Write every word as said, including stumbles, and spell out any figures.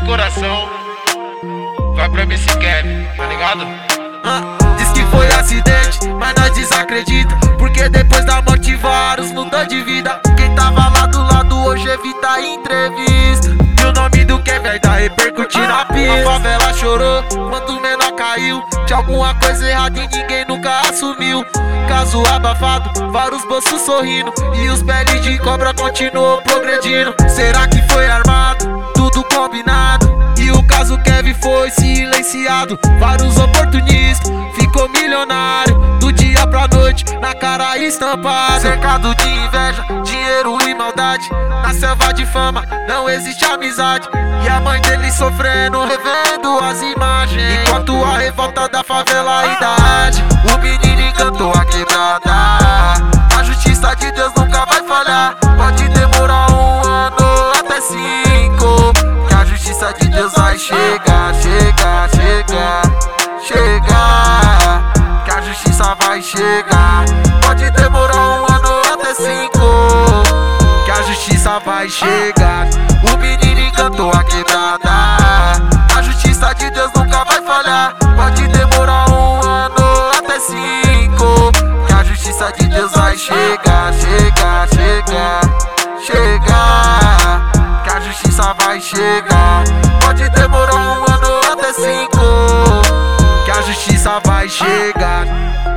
coração vai pra M C Kevin, tá ligado? Ah, diz que foi acidente, mas nós desacredita, porque depois da morte vários mudou de vida. Quem tava lá do lado hoje evita a entrevista, e o nome do Kevin ainda repercutir na pista. A favela chorou quando o menor caiu, tinha alguma coisa errada e ninguém nunca assumiu. Caso abafado, vários bolsos sorrindo, e os peles de cobra continuou progredindo. Será que foi armado? Tudo combinado, e o caso Kevin foi silenciado. Vários oportunistas, ficou milionário do dia pra noite, na cara estampada. Cercado de inveja, dinheiro e maldade, na selva de fama não existe amizade. E a mãe dele sofrendo, revendo as imagens, enquanto a revolta da favela ainda arde. O menino encantou a quebrada, a justiça de Deus nunca vai falhar. Pode demorar um ano até cinco, que a justiça de Deus vai chegar, chegar, chegar, chegar, que a justiça vai chegar. Pode demorar um ano até cinco, que a justiça vai chegar. O menino encantou a quebrada, a justiça de Deus nunca vai falhar. Pode demorar um ano até cinco, que a justiça de Deus vai chegar, chegar, chegar, chegar, que a justiça vai chegar. Pode demorar um ano até cinco, que a justiça vai chegar.